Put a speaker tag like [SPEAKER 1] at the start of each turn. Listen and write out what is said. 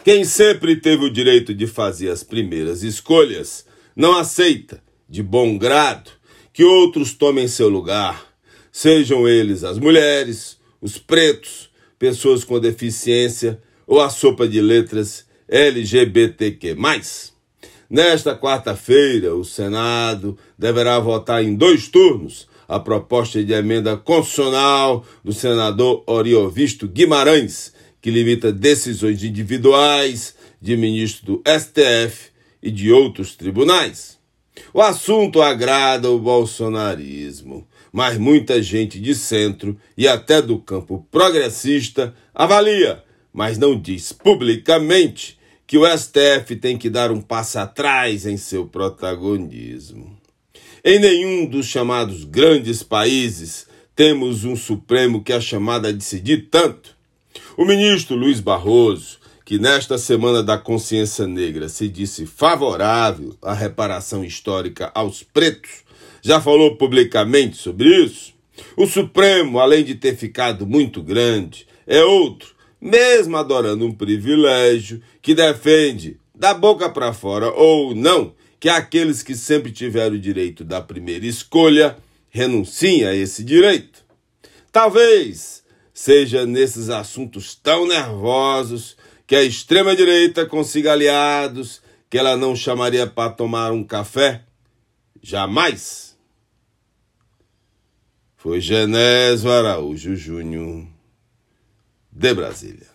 [SPEAKER 1] Quem sempre teve o direito de fazer as primeiras escolhas não aceita, de bom grado, que outros tomem seu lugar, sejam eles as mulheres, os pretos, pessoas com deficiência ou a sopa de letras LGBTQ+. Nesta quarta-feira, o Senado deverá votar em 2 turnos a proposta de emenda constitucional do senador Oriovisto Guimarães, que limita decisões individuais de ministros do STF e de outros tribunais. O assunto agrada o bolsonarismo, mas muita gente de centro e até do campo progressista avalia, mas não diz publicamente, que o STF tem que dar um passo atrás em seu protagonismo. Em nenhum dos chamados grandes países temos um Supremo que é chamado a decidir tanto. O ministro Luiz Barroso, que nesta Semana da Consciência Negra se disse favorável à reparação histórica aos pretos, já falou publicamente sobre isso. O Supremo, além de ter ficado muito grande, é outro, mesmo adorando um privilégio, que defende, da boca para fora ou não, que aqueles que sempre tiveram o direito da primeira escolha renunciem a esse direito. Talvez seja nesses assuntos tão nervosos que a extrema-direita consiga aliados que ela não chamaria para tomar um café. Jamais. Foi Genésio Araújo Júnior, de Brasília.